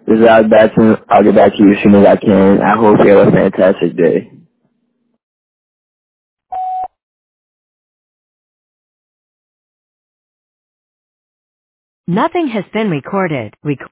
This is Alex Batson. I'll get back to you as soon as I can. I hope you have a fantastic day. Nothing has been recorded.